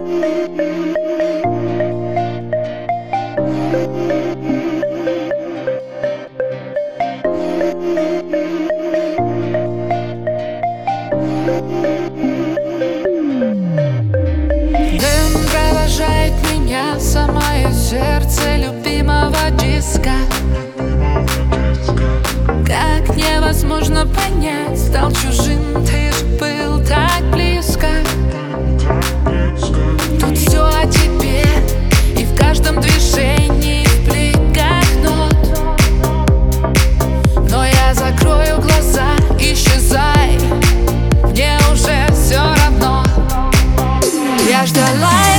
Дым провожает меня в самое сердце любимого диска. Как невозможно понять, стал чужим, ты же был так близко. Тут все о тебе, и в каждом движении вплеть как нот. Но я закрою глаза, исчезай, мне уже все равно. Я ждала